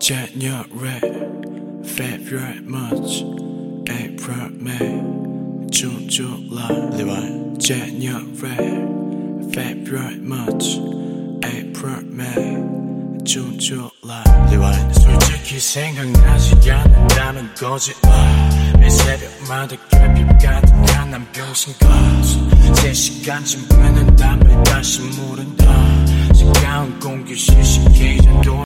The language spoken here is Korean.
January, February, March, April, May, June, July. January, February, March, April, May, June, July. 솔직히 생각나지 않는다는 거지. 매 새벽마다 결핍 가득한 난 병신같이 3시간쯤 끄는 담배 다시 무른다. 차가운 공기 시시기전